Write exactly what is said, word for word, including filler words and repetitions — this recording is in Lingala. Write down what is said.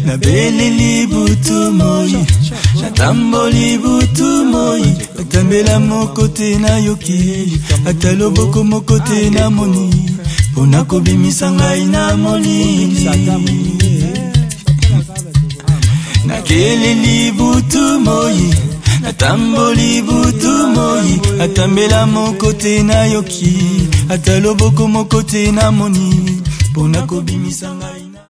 nabeleli butu moi natamboli butu moi atambela moko te na yoki ata loboko moko te na moni mpona kobimisa ngai na molili nakeleli butu moi natamboli butu moi atambela moko te na yoki ata loboko moko te na moni mpona kobimisa ngai